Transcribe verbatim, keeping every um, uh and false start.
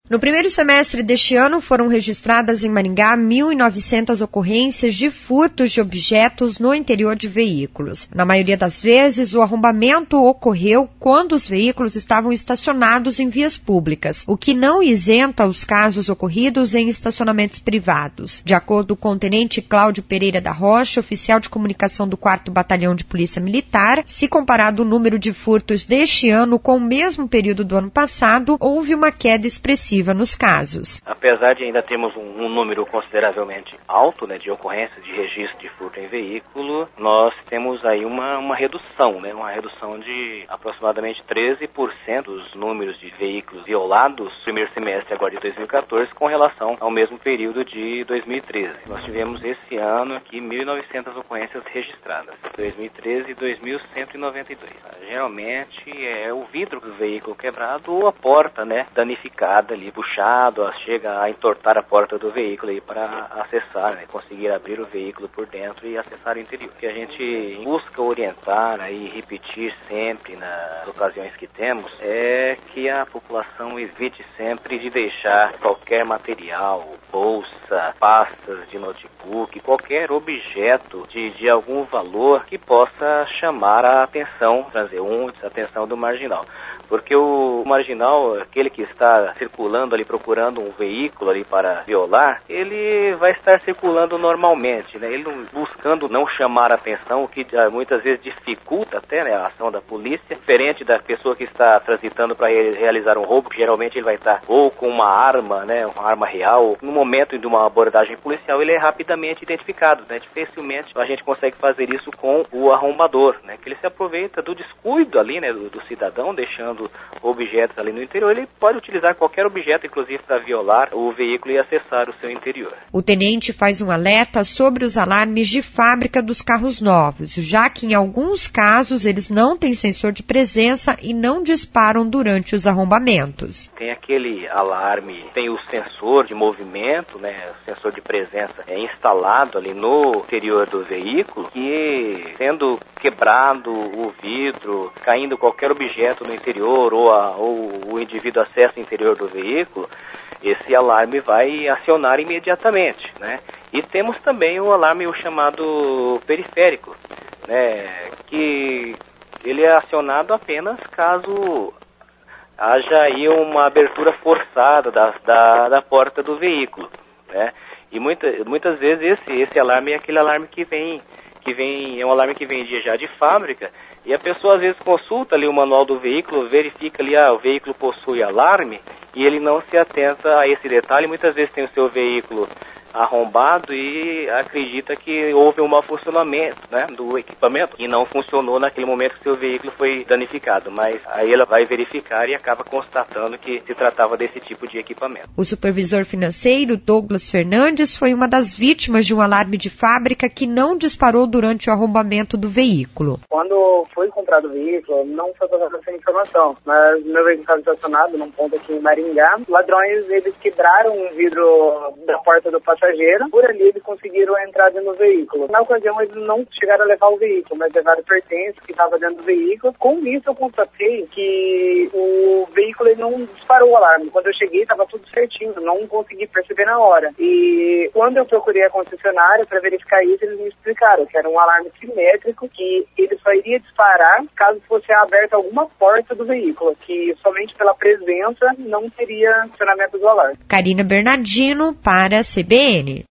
No primeiro semestre deste ano, foram registradas em Maringá mil e novecentas ocorrências de furtos de objetos no interior de veículos. Na maioria das vezes, o arrombamento ocorreu quando os veículos estavam estacionados em vias públicas, o que não isenta os casos ocorridos em estacionamentos privados. De acordo com o tenente Cláudio Pereira da Rocha, oficial de comunicação do quarto Batalhão de Polícia Militar, se comparado o número de furtos deste ano com o mesmo período do ano passado, houve uma queda expressiva nos casos. Apesar de ainda termos um, um número consideravelmente alto, né, de ocorrências de registro de furto em veículo, nós temos aí uma, uma redução, né, uma redução de aproximadamente treze por cento dos números de veículos violados no primeiro semestre agora de dois mil e quatorze com relação ao mesmo período de dois mil e treze. Nós tivemos esse ano aqui mil e novecentas ocorrências registradas, dois mil e treze e dois mil cento e noventa e dois. Geralmente é o vidro do veículo quebrado ou a porta, né, danificada ali, puxado, chega a entortar a porta do veículo aí para acessar, né, conseguir abrir o veículo por dentro e acessar o interior. O que a gente busca orientar e repetir sempre nas ocasiões que temos é que a população evite sempre de deixar qualquer material, bolsa, pastas de notebook, qualquer objeto de, de algum valor que possa chamar a atenção transeuntes, a atenção do marginal. Porque o marginal, aquele que está circulando ali, procurando um veículo ali para violar, ele vai estar circulando normalmente, né? Ele não, buscando não chamar a atenção, o que muitas vezes dificulta até, né, a ação da polícia, diferente da pessoa que está transitando para re- realizar um roubo, que geralmente ele vai estar ou com uma arma, né, uma arma real. No momento de uma abordagem policial, ele é rapidamente identificado, né? Dificilmente a gente consegue fazer isso com o arrombador, né? Que ele se aproveita do descuido ali, né, do, do cidadão, deixando objetos ali no interior. Ele pode utilizar qualquer objeto, inclusive para violar o veículo e acessar o seu interior. O tenente faz um alerta sobre os alarmes de fábrica dos carros novos, já que em alguns casos eles não têm sensor de presença e não disparam durante os arrombamentos. Tem aquele alarme, tem o sensor de movimento, né, o sensor de presença é instalado ali no interior do veículo, que sendo quebrado o vidro, caindo qualquer objeto no interior, ou, a, ou o indivíduo acessa o interior do veículo, esse alarme vai acionar imediatamente, né? E temos também o alarme, o chamado periférico, né, que ele é acionado apenas caso haja aí uma abertura forçada da, da, da porta do veículo, né? E muita, muitas vezes esse, esse alarme é aquele alarme que vem, que vem, é um alarme que vem já de fábrica, e a pessoa às vezes consulta ali o manual do veículo, verifica ali, ah, o veículo possui alarme, e ele não se atenta a esse detalhe. Muitas vezes tem o seu veículo arrombado e acredita que houve um mau funcionamento, né, do equipamento e não funcionou naquele momento que seu veículo foi danificado, mas aí ela vai verificar e acaba constatando que se tratava desse tipo de equipamento. O supervisor financeiro Douglas Fernandes foi uma das vítimas de um alarme de fábrica que não disparou durante o arrombamento do veículo. Quando foi comprado o veículo, não foi passada essa informação, mas meu veículo estava estacionado num ponto aqui em Maringá. Ladrões, eles quebraram o vidro da porta do passageiro. Por ali eles conseguiram entrar dentro do veículo. Na ocasião eles não chegaram a levar o veículo, mas levaram pertences que estavam dentro do veículo. Com isso eu constatei que o veículo ele não disparou o alarme. Quando eu cheguei estava tudo certinho, não consegui perceber na hora. E quando eu procurei a concessionária para verificar isso, eles me explicaram que era um alarme simétrico, que ele só iria disparar caso fosse aberta alguma porta do veículo, que somente pela presença não teria funcionamento do alarme. Karina Bernardino para a C B N.